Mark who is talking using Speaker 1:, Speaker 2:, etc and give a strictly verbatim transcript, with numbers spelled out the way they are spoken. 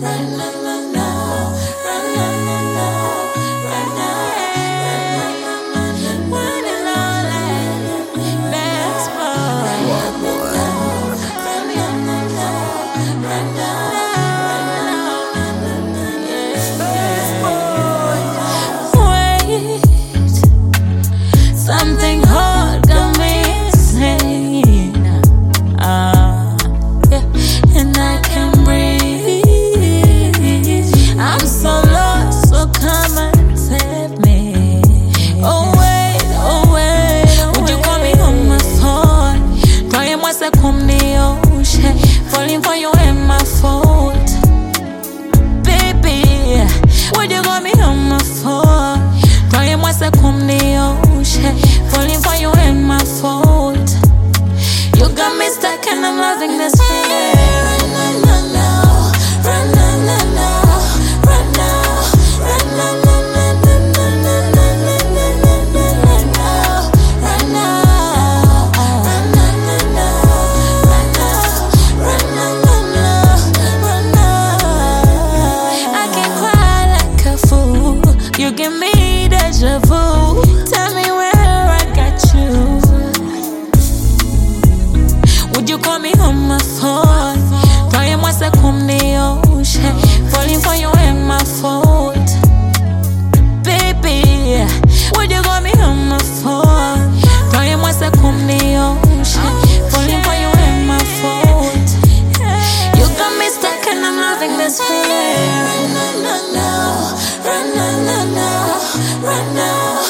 Speaker 1: right now, right now, right now, right now, right now, one and only best boy. Right now, right now, right now, yeah, best boy. Wait, something hard got me insane. Ah, yeah, and I can't breathe. I'm so lost, so come and save me. Oh wait, oh wait, would you call me on my phone? Trying once I come the ocean, falling for you ain't my fault. Baby, would you call me on my phone? Trying once I come the ocean, falling for you ain't my fault. You got me stuck and I'm loving this feeling. Right now, now, right now, now, right now, right now, right now, right now. I can cry like a fool. You give me deja vu. Tell me where I got you. Would you call me on my phone? Trying once I come the ocean, falling for you ain't my fault. Baby, would you call me on my phone? Trying once I come the ocean, falling for you ain't my fault. You got me stuck and I'm loving this feeling. Right now, right now, right now, right now.